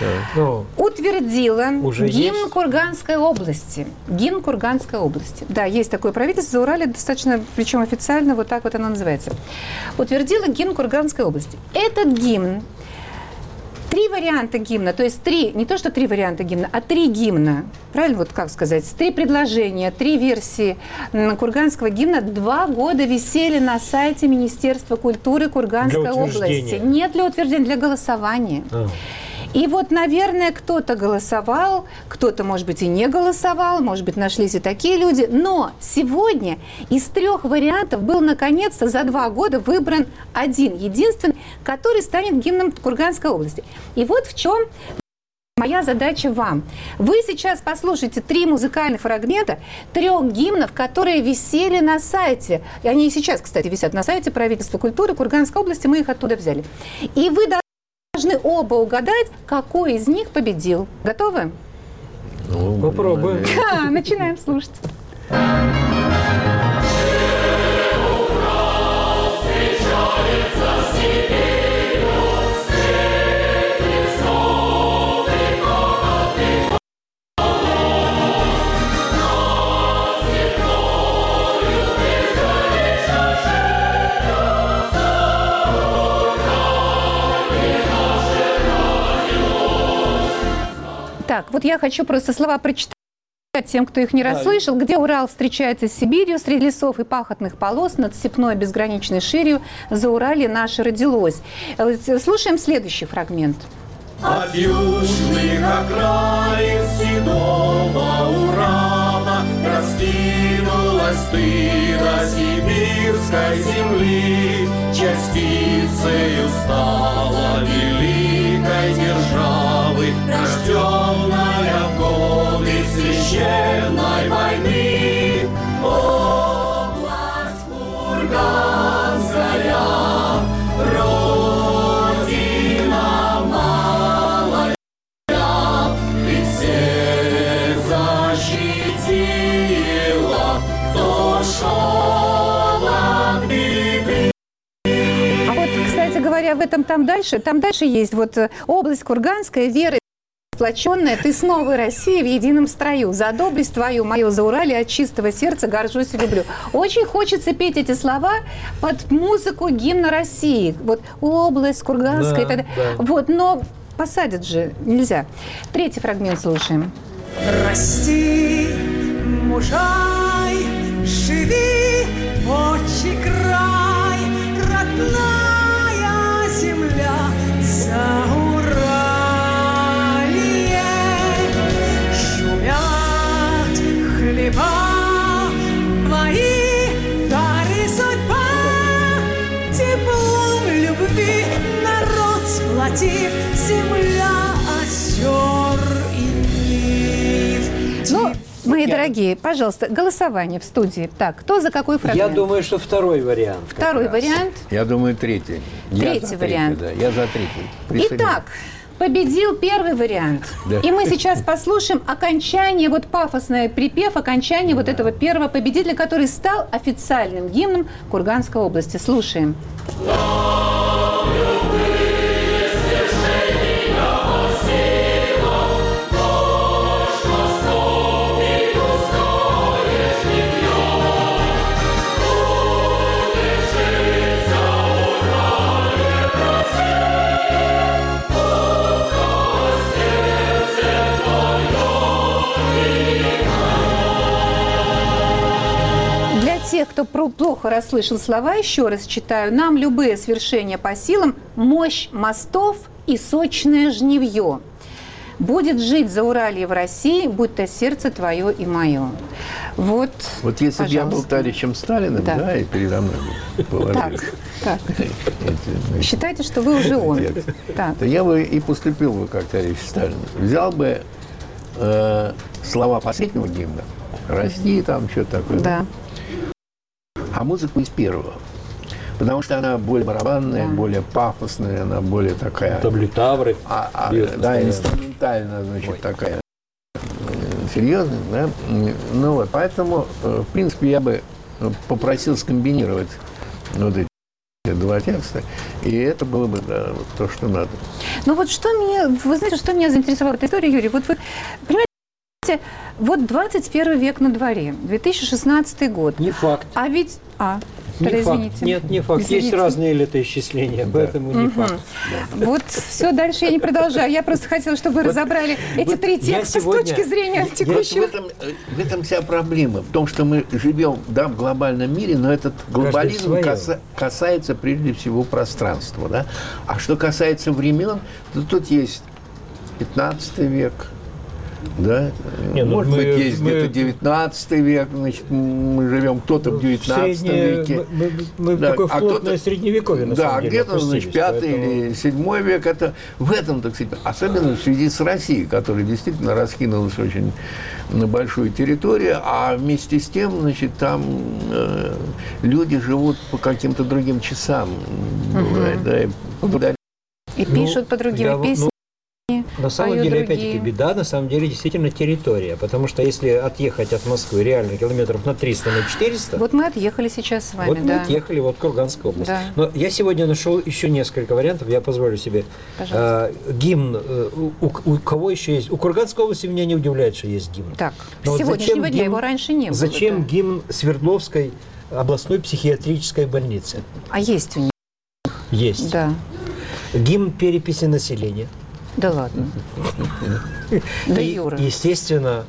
утвердило гимн Курганской области. Гимн Курганской области. Да, есть такое правительство Зауралья, достаточно, причем официально, вот так вот оно называется. Утвердило гимн Курганской области. Этот гимн, 3 варианта гимна, то есть не то что 3 варианта гимна, а 3 гимна. Правильно, вот как сказать? 3 предложения, 3 версии Курганского гимна 2 года висели на сайте Министерства культуры Курганской области. Нет для утверждения, для голосования. И вот, наверное, кто-то голосовал, кто-то, может быть, и не голосовал, может быть, нашлись и такие люди. Но сегодня из 3 вариантов был, наконец-то, за 2 года выбран один, единственный, который станет гимном Курганской области. И вот в чем моя задача вам. Вы сейчас послушайте 3 музыкальных фрагмента 3 гимнов, которые висели на сайте. И они и сейчас, кстати, висят на сайте правительства культуры Курганской области. Мы их оттуда взяли. И вы должны оба угадать, какой из них победил. Готовы? Попробуем. Начинаем слушать. Так, вот я хочу просто слова прочитать тем, кто их не расслышал. Где Урал встречается с Сибирью, среди лесов и пахотных полос, над степной безграничной ширью, Зауралье наше родилось. Слушаем следующий фрагмент. От южных окраин седого Урала раскинулась ты до сибирской земли, частицею стала великой державы, рожденная в годы священной войны. Область Курганская, родина малая, ты все защитила. говоря, в этом там дальше есть вот область Курганская, вера сплоченная, ты с новой Россией в едином строю. За доблесть твою, мое Зауралье, от чистого сердца горжусь и люблю. Очень хочется петь эти слова под музыку гимна России. Вот область Курганская. Да, да. Вот, но посадят же, нельзя. Третий фрагмент слушаем. Расти, мужай, живи, отчий край, родная земля, Зауралье. Шумят хлеба твои, дары судьба, теплом любви народ сплотив, земля озер и нив. Ну, мои дорогие, пожалуйста, голосование в студии. Так, кто за какой фрагмент? Я думаю, что второй вариант. Второй вариант. Я думаю, третий. Третий вариант. Да, я за третий. Итак, победил первый вариант. Да. И мы сейчас послушаем окончание, вот пафосный припев, окончание вот этого первого победителя, который стал официальным гимном Курганской области. Слушаем. Тех, кто плохо расслышал слова, еще раз читаю. Нам любые свершения по силам, мощь мостов и сочное жнивье. Будет жить Зауралье в России, будь то сердце твое и мое. Вот, если бы я был товарищем Сталиным, да, и передо мной положили. Так. Считайте, что вы уже он. То я бы и поступил бы как товарищ Сталин. Взял бы слова последнего гимна, «Расти», там что-то такое. Да. А музыку из первого. Потому что она более барабанная, более пафосная, она более такая... Таблетавры. Да, инструментальная, значит, такая серьезная, да. Ну вот, поэтому, в принципе, я бы попросил скомбинировать вот эти два текста, и это было бы, да, вот то, что надо. Ну вот что меня, вы знаете, что меня заинтересовала эта история, Юрий? Вот вы понимаете, вот 21 век на дворе, 2016 год. Не факт. А ведь... Не тогда факт. извините. Нет, не факт. Извините. Есть разные летоисчисления, поэтому не факт. Да. Вот все, дальше я не продолжаю. Я просто хотела, чтобы вы разобрали эти три текста с точки зрения текущего. В этом вся проблема. В том, что мы живем, да, в глобальном мире, но этот глобализм касается прежде всего пространства. Да? А что касается времен, то тут есть 15 век, да? Может быть, есть где-то 19 век, значит, мы живем, кто-то в 19 веке. Мы да, такое плотное средневековье, на самом деле, где-то, значит, 5 или 7 век. Это в этом, так сказать, особенно в связи с Россией, которая действительно раскинулась очень на большую территорию, а вместе с тем, значит, там люди живут по каким-то другим часам, бывает, да, и пишут по другим песням. На самом деле, опять-таки, беда, на самом деле, действительно территория. Потому что если отъехать от Москвы реально километров на 300, на 400... Вот мы отъехали сейчас с вами, вот мы отъехали, вот Курганская область. Да. Но я сегодня нашел еще несколько вариантов, я позволю себе. Гимн, у кого еще есть... У Курганской области меня не удивляет, что есть гимн. Так, с сегодняшнего дня его раньше не было. Зачем гимн Свердловской областной психиатрической больницы? А есть у них? Есть. Да. Гимн переписи населения. Да ладно. Да, Юра. Естественно,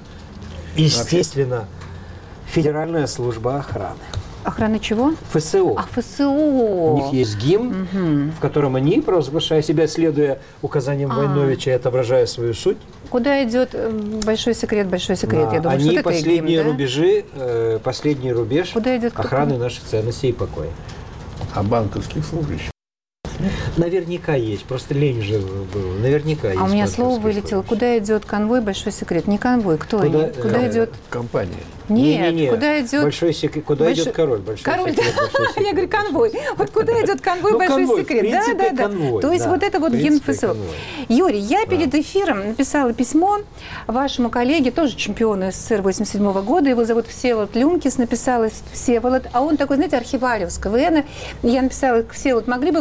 Федеральная служба охраны. Охраны чего? ФСО. ФСО. У них есть гимн, в котором они, провозглашая себя, следуя указаниям Войновича и отображая свою суть. Куда идет большой секрет, большой секрет? Я думаю, они что это последние гимн, рубежи, последний рубеж куда идет охраны наших ценностей и покоя. А банковских служащих? Наверняка есть, просто лень же было. Наверняка есть. А у меня слово вылетело. Куда идет конвой? Большой секрет. Не конвой. Кто они? Куда идет? Компания. Нет, куда идет? Большой секрет. Куда идет король? Король, да. Я говорю, конвой. Вот куда идет конвой? Большой секрет. Да. То есть вот это вот гимн ФСО. Юрий, я перед эфиром написала письмо вашему коллеге, тоже чемпиону СССР 87 года. Его зовут Всеволод Люнкис. Написала Всеволод. А он такой, знаете, архивариус КВН. Я написала: Всеволод, могли бы вы вспомнить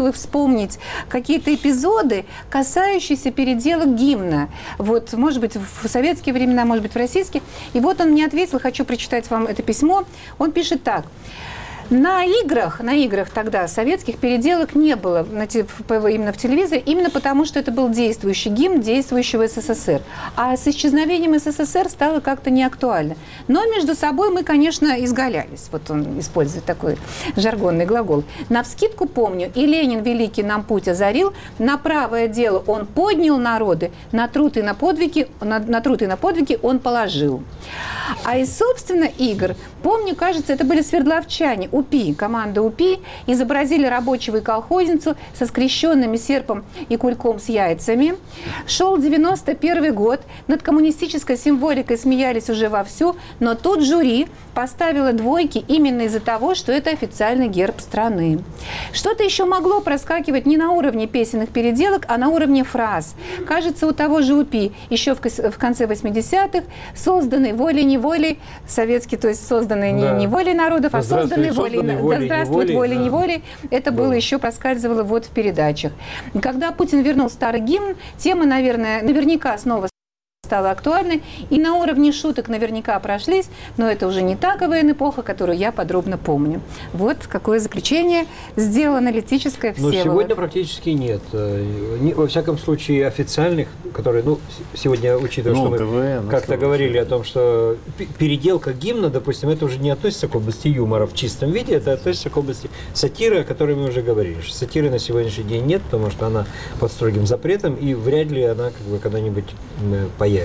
вспомнить какие-то эпизоды, касающиеся переделок гимна. Вот, может быть, в советские времена, может быть, в российские. И вот он мне ответил, хочу прочитать вам это письмо. Он пишет так. На играх тогда советских переделок не было именно в телевизоре, именно потому, что это был действующий гимн действующего СССР. А с исчезновением СССР стало как-то неактуально. Но между собой мы, конечно, изгалялись. Вот он использует такой жаргонный глагол. Навскидку помню, и Ленин великий нам путь озарил, на правое дело он поднял народы, на труд и на подвиги он положил. А из, собственно, игр, помню, кажется, это были свердловчане, УПИ, команда УПИ, изобразили рабочего и колхозницу со скрещенными серпом и кульком с яйцами. Шел 91 год, над коммунистической символикой смеялись уже вовсю, но тут жюри поставило двойки именно из-за того, что это официальный герб страны. Что-то еще могло проскакивать не на уровне песенных переделок, а на уровне фраз. Кажется, у того же УПИ еще в конце 80-х созданный волей-неволей, советский, то есть созданный не волей народов, а созданный волей. Да здравствует волей-неволей. Это было еще проскальзывало вот в передачах. Когда Путин вернул старый гимн, тема, наверняка снова стала актуальной, и на уровне шуток наверняка прошлись, но это уже не та КВН-эпоха, которую я подробно помню. Вот какое заключение сделало аналитическое Всеволод. Но сегодня практически нет. Во всяком случае, официальных, которые, сегодня, учитывая, что мы КВН, как-то говорили о том, что переделка гимна, допустим, это уже не относится к области юмора в чистом виде, это относится к области сатиры, о которой мы уже говорили. Сатиры на сегодняшний день нет, потому что она под строгим запретом, и вряд ли она когда-нибудь появится.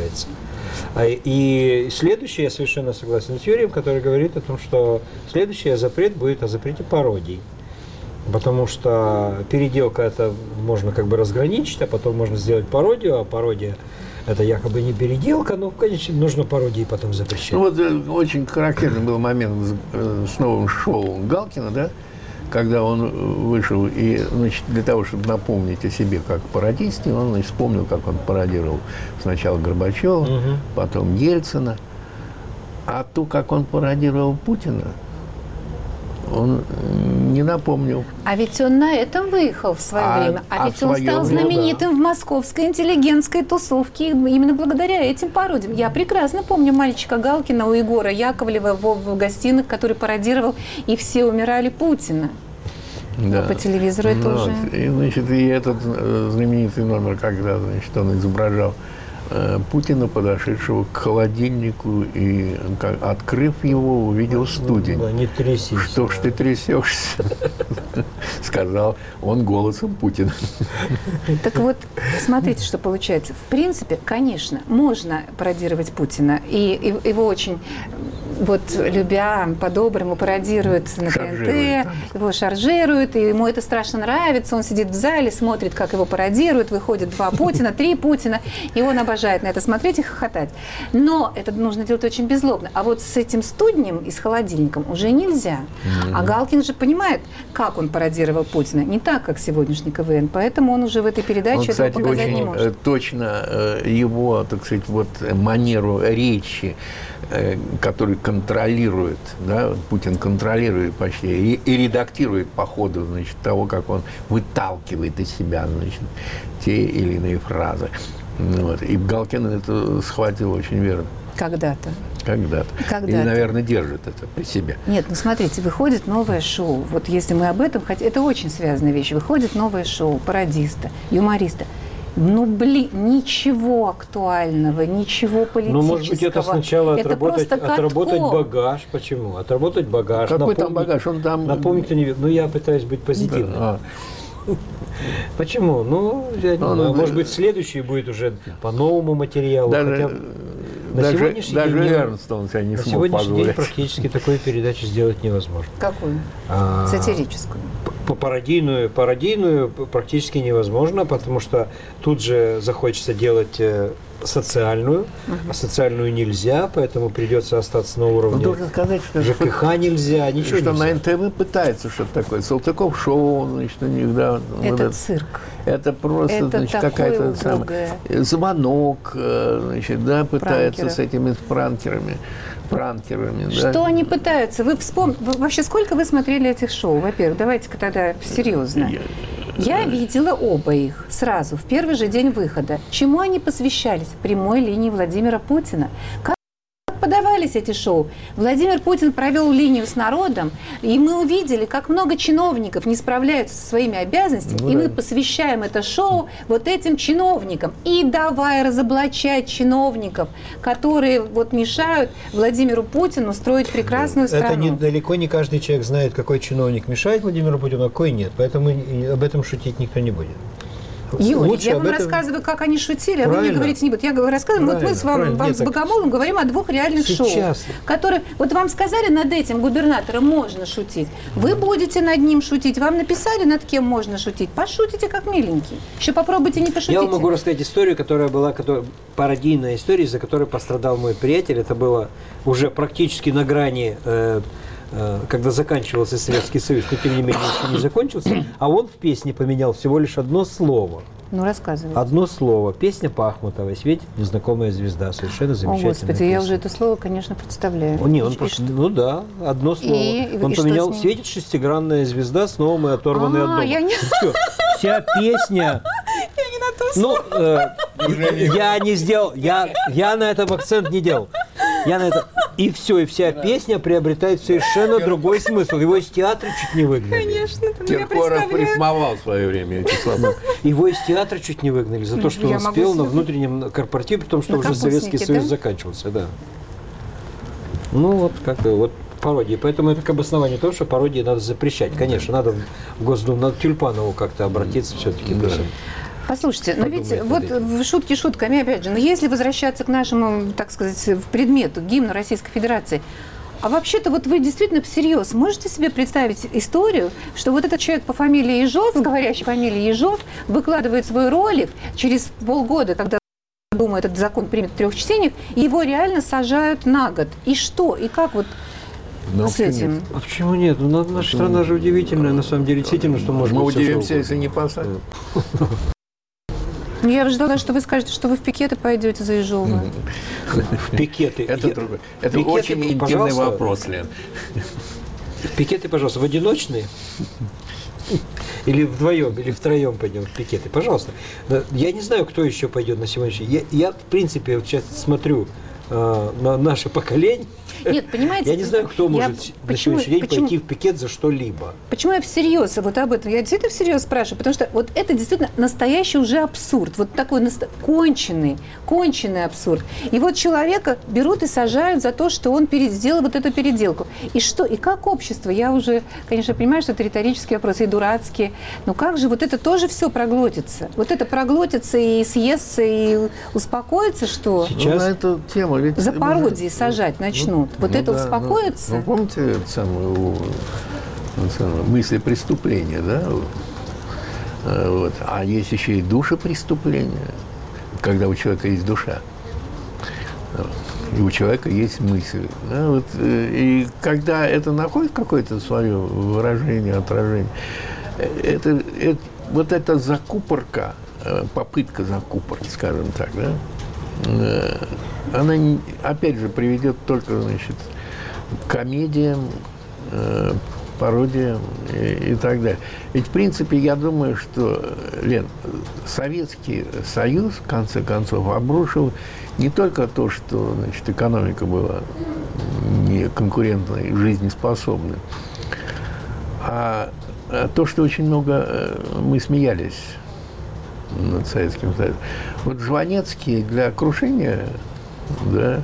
И следующее, я совершенно согласен с Юрием, который говорит о том, что следующий запрет будет о запрете пародий. Потому что переделка это можно разграничить, а потом можно сделать пародию, а пародия это якобы не переделка, но, конечно, нужно пародии потом запрещать. Очень характерный был момент с новым шоу Галкина, да? Когда он вышел, и, для того, чтобы напомнить о себе как пародисте, он вспомнил, как он пародировал сначала Горбачева, потом Ельцина, а то, как он пародировал Путина, он не напомнил. А ведь он на этом выехал в свое время. Ведь он стал знаменитым в московской интеллигентской тусовке именно благодаря этим пародиям. Я прекрасно помню мальчика Галкина у Егора Яковлева в гостиных, который пародировал «И все умирали Путина». Да. По телевизору это уже... И этот знаменитый номер, когда он изображал Путина, подошедшего к холодильнику, и, открыв его, увидел студень. Не трясись. Что ж ты трясешься? Сказал он голосом Путина. Так вот, смотрите, что получается. В принципе, конечно, можно пародировать Путина. И его очень, любя, по-доброму пародируют на ТНТ, его шаржируют, и ему это страшно нравится. Он сидит в зале, смотрит, как его пародируют, выходит 2 Путина, 3 Путина, и он обожает на это смотреть и хохотать. Но это нужно делать очень беззлобно. А вот с этим студнем и с холодильником уже нельзя. А Галкин же понимает, как он пародировал Путина. Не так, как сегодняшний КВН. Поэтому он уже в этой передаче этого показать не может. Точно его, так сказать, манеру речи, который контролирует, да, Путин контролирует почти и редактирует по ходу, того, как он выталкивает из себя, те или иные фразы. И Галкин это схватил очень верно. Когда-то. И, наверное, держит это при себе. Нет, смотрите, выходит новое шоу. Вот если мы об этом хотим... Это очень связанная вещь. Выходит новое шоу пародиста, юмориста. Ничего актуального, ничего политического. Может быть, это сначала отработать багаж. Почему? Отработать багаж. Какой там багаж? Он там... Напомнить, я пытаюсь быть позитивным. Почему? Может быть, следующий будет уже по новому материалу. Даже Эрнст он себя не смог позволить. На сегодняшний день практически такую передачу сделать невозможно. Какую? Сатирическую? Пародийную практически невозможно, потому что тут же захочется делать социальную, а социальную нельзя, поэтому придется остаться на уровне. Должен сказать, что ЖКХ нельзя, ничего что нельзя. На НТВ пытается что-то такое. Салтыков шоу, у них, да. Это цирк. Это просто, какая-то звонок, пытается с этими пранкерами. Что они пытаются? Вообще, сколько вы смотрели этих шоу? Во-первых, давайте-ка тогда серьезно. Я видела оба их сразу, в первый же день выхода. Чему они посвящались? Прямой линии Владимира Путина. Как подавались эти шоу? Владимир Путин провел линию с народом, и мы увидели, как много чиновников не справляются со своими обязанностями, и мы посвящаем это шоу вот этим чиновникам. И давай разоблачать чиновников, которые вот мешают Владимиру Путину строить прекрасную страну. Это далеко не каждый человек знает, какой чиновник мешает Владимиру Путину, а какой нет. Поэтому об этом шутить никто не будет. Юрий, я вам рассказываю, как они шутили, а вы мне говорите не будете. Я рассказываю, вот мы с вам с Богомоловым говорим о двух реальных шоу, которые, вот вам сказали, над этим губернатором можно шутить, вы будете над ним шутить, вам написали, над кем можно шутить, пошутите как миленький, еще попробуйте не пошутить. Я вам могу рассказать историю, которая была пародийная история, из-за которой пострадал мой приятель, это было уже практически на грани... когда заканчивался Советский Союз, но тем не менее еще не закончился, а он в песне поменял всего лишь одно слово. Ну, рассказывайте. Одно слово. Песня Пахмутовой «Светит незнакомая звезда». Совершенно замечательная. О, Господи, я уже это слово, конечно, представляю. Не, он просто, ну да, одно слово. Он поменял «Светит шестигранная звезда, снова мы оторваны от дома». Вся песня... Ну, я не сделал, я на этом акцент не делал. И все, и вся песня приобретает совершенно другой смысл. Его из театра чуть не выгнали. Конечно, Киркоров рифмовал в свое время эти слова. Его из театра чуть не выгнали за то, что он спел на внутреннем корпоративе, потому что уже Советский Союз заканчивался, да. Ну вот как-то вот пародии. Поэтому это к обоснованию того, что пародии надо запрещать. Конечно, надо в Госдуму, надо Тюльпанову как-то обратиться все-таки. Да. Послушайте, но ведь вот шутки шутками, опять же, но если возвращаться к нашему, так сказать, предмету, гимну Российской Федерации, а вообще-то вот вы действительно всерьез можете себе представить историю, что вот этот человек по фамилии Ежов, с говорящей фамилией Ежов, выкладывает свой ролик через полгода, когда Дума этот закон примет в 3 чтениях, и его реально сажают на год. И что? И как вот с этим? А почему нет? Ну, наша страна же удивительная, на самом деле, действительно, что можно... Мы удивимся, если не посадят. Я ожидала, что вы скажете, что вы в пикеты пойдете за Ежова. В пикеты. Это очень интимный вопрос, Лен. Пикеты, пожалуйста, в одиночные? Или вдвоем, или втроем пойдем в пикеты? Пожалуйста. Я не знаю, кто еще пойдет на сегодняшний день. Я в принципе, вот сейчас смотрю на наше поколение. Нет, понимаете, я не знаю, кто может на сегодняшний день пойти в пикет за что-либо. Почему я всерьез вот об этом? Я действительно всерьез спрашиваю, потому что вот это действительно настоящий уже абсурд. Вот такой конченый абсурд. И вот человека берут и сажают за то, что он сделал вот эту переделку. И что? И как общество? Я уже, конечно, понимаю, что это риторические вопросы и дурацкие. Но как же вот это тоже все проглотится? Вот это проглотится и съестся, и успокоится, что? Сейчас на эту тему ведь за пародии сажать начнут. Вот это успокоится? Ну, помните самую мысли преступления, да? Вот. А есть еще и душепреступление, когда у человека есть душа. И у человека есть мысль. Да? Вот. И когда это находит какое-то свое выражение, отражение, вот эта закупорка, попытка закупорки, скажем так, да? Она, опять же, приведет только, значит, к комедиям, пародиям и так далее. Ведь, в принципе, я думаю, что, Лен, Советский Союз, в конце концов, обрушил не только то, что, значит, экономика была не конкурентной, жизнеспособной, а то, что очень много мы смеялись над Советским Союзом. Вот Жванецкий для крушения, да,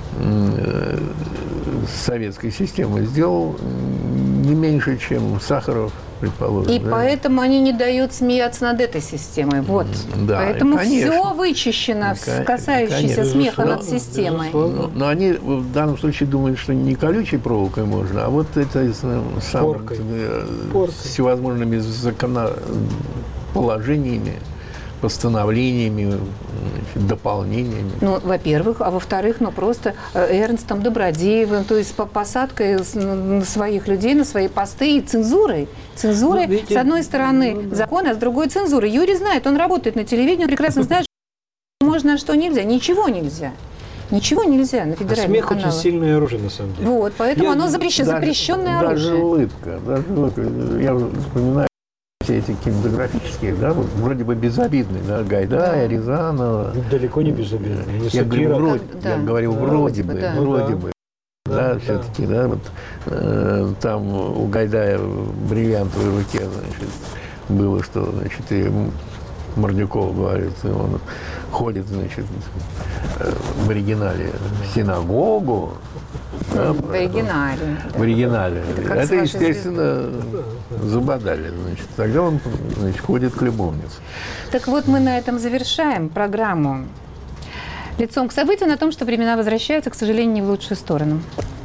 советской системы сделал не меньше, чем Сахаров, предположим. И поэтому они не дают смеяться над этой системой. Вот. Да, поэтому все вычищено, касающееся смеха над системой. Но они в данном случае думают, что не колючей проволокой можно, а вот это с всевозможными законоположениями, постановлениями, значит, дополнениями. Ну, во-первых, а во-вторых, ну, просто Эрнстом Добродеевым, то есть посадкой на своих людей, на свои посты и цензурой. Цензурой, с одной стороны, закон, а с другой цензурой. Юрий знает, он работает на телевидении, он прекрасно знает, что можно, а что нельзя. Ничего нельзя. Ничего нельзя на федеральном канале. Смех очень сильное оружие, на самом деле. Вот, поэтому оно запрещенное оружие. Даже улыбка. Я вспоминаю все эти кинематографические, да, вот, вроде бы безобидные, да, Гайдая, Рязанова. Далеко не безобидные. Я говорю, вроде бы, вроде бы. Да, все-таки, да, вот там у Гайдая в бриллиантовой руке, значит, было, что, значит, и Мордюков говорит, он ходит, значит, в оригинале в синагогу. Да, в оригинале. В оригинале. Это естественно, забодали, значит. Тогда он, значит, ходит к любовнице. Так вот, мы на этом завершаем программу «Лицом к событию» на том, что времена возвращаются, к сожалению, не в лучшую сторону.